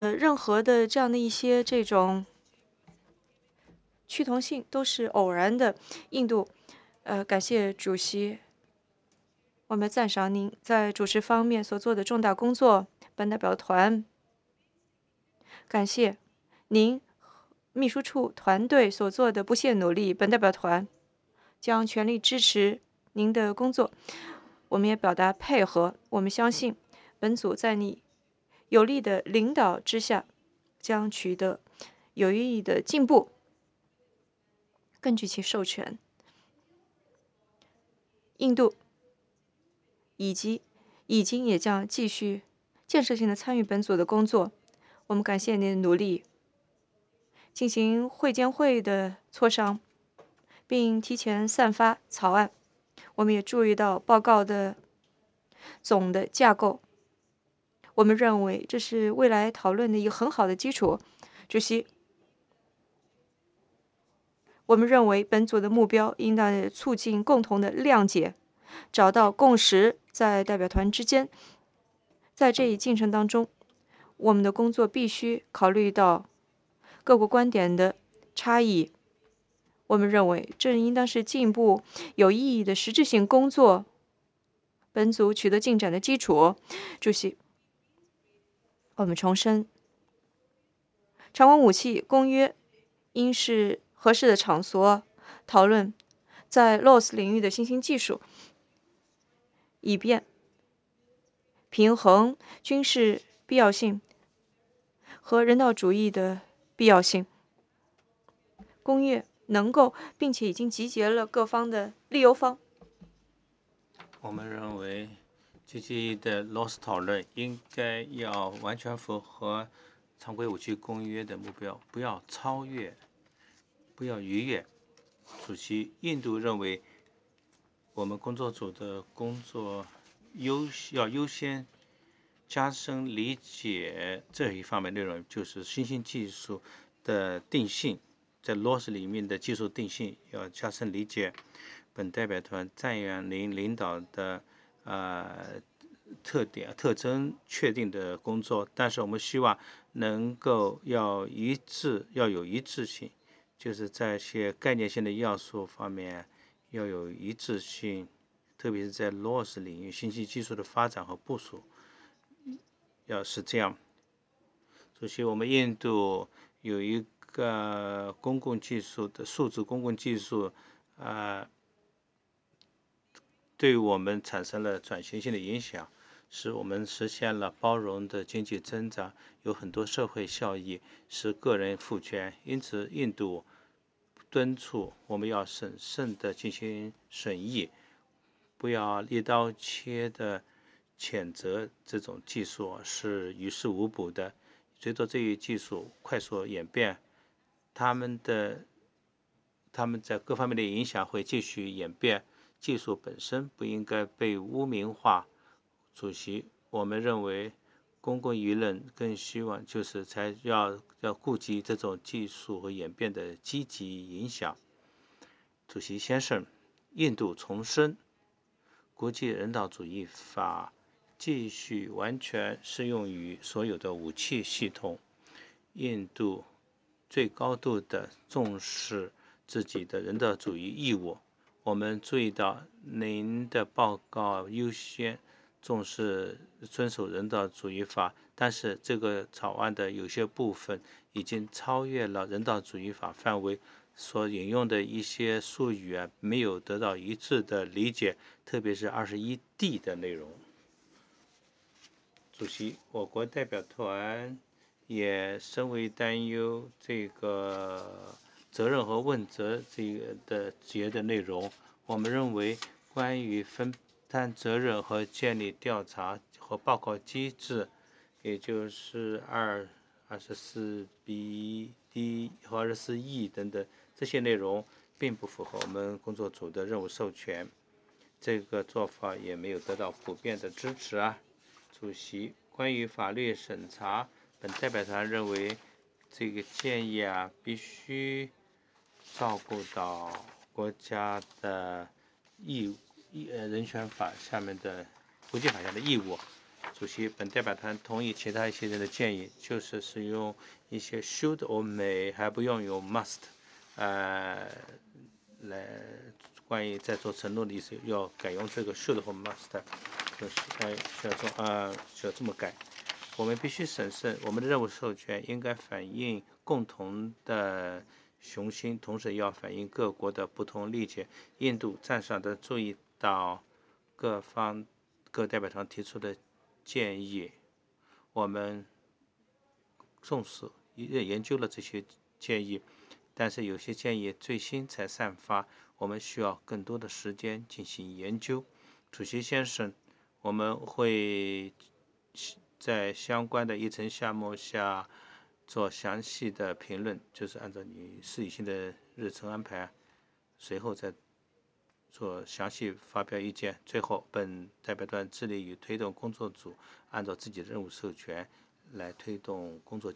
任何的这样的一些这种趋同性都是偶然的。印度，感谢主席，我们赞赏您在主持方面所做的重大工作。本代表团感谢您秘书处团队所做的不懈努力。本代表团将全力支持您的工作，我们也表达配合。我们相信本组在你有力的领导之下，将取得有意义的进步。根据其授权，印度已经也将继续建设性的参与本组的工作。我们感谢您的努力，进行会监会的磋商，并提前散发草案。我们也注意到报告的总的架构，我们认为这是未来讨论的一个很好的基础。主席，我们认为本组的目标应当促进共同的谅解，找到共识在代表团之间。在这一进程当中，我们的工作必须考虑到各国观点的差异。我们认为这应当是进一步有意义的实质性工作本组取得进展的基础。主席，我们重申，常规武器公约应是合适的场所讨论在 LOS 领域的新兴技术，以便平衡军事必要性和人道主义的必要性。公约能够并且已经集结了各方的利诱方。 我们认为，GG 的 LOS 讨论应该要完全符合常规武器公约的目标，不要超越，不要逾越。主席，印度认为我们工作组的工作要优先加深理解这一方面内容，就是新兴技术的定性，在 LOS 里面的技术定性要加深理解。本代表团赞扬您领导的特征确定的工作，但是我们希望能够要有一致性，就是在一些概念性的要素方面要有一致性，特别是在 LOS 领域信息技术的发展和部署要是这样。首先，我们印度有一个公共技术的数字公共技术对我们产生了转型性的影响，使我们实现了包容的经济增长，有很多社会效益，使个人赋权。因此，印度敦促我们要审慎地进行审议，不要一刀切的谴责这种技术是于事无补的。随着这一技术快速演变，他们在各方面的影响会继续演变，技术本身不应该被污名化。主席，我们认为公共舆论更希望就是要顾及这种技术和演变的积极影响。主席先生，印度重申国际人道主义法继续完全适用于所有的武器系统。印度最高度地重视自己的人道主义义务。我们注意到您的报告优先重视遵守人道主义法，但是这个草案的有些部分已经超越了人道主义法范围，所引用的一些术语没有得到一致的理解，特别是21D 的内容。主席，我国代表团也深为担忧这个责任和问责这个的节的内容。我们认为，关于分担责任和建立调查和报告机制，也就是24B、D 和24E 等等这些内容，并不符合我们工作组的任务授权。这个做法也没有得到普遍的支持主席，关于法律审查，本代表团认为这个建议必须照顾到国家的人权法下面的国际法下的义务。 主席，本代表团同意其他一些人的建议，就是使用一些 should or may，还不用用 must，来关于在做承诺的意思，要改用这个 should 或 must，就是需要这么改。我们必须审慎，我们的任务授权应该反映共同的雄心，同时要反映各国的不同理解。印度赞赏的注意到各代表团提出的建议，我们重视研究了这些建议，但是有些建议最新才散发，我们需要更多的时间进行研究。主席先生，我们会在相关的议程项目下做详细的评论，就是按照你事宜性的日程安排，随后再做详细发表意见。最后，本代表团致力于推动工作组按照自己的任务授权来推动工作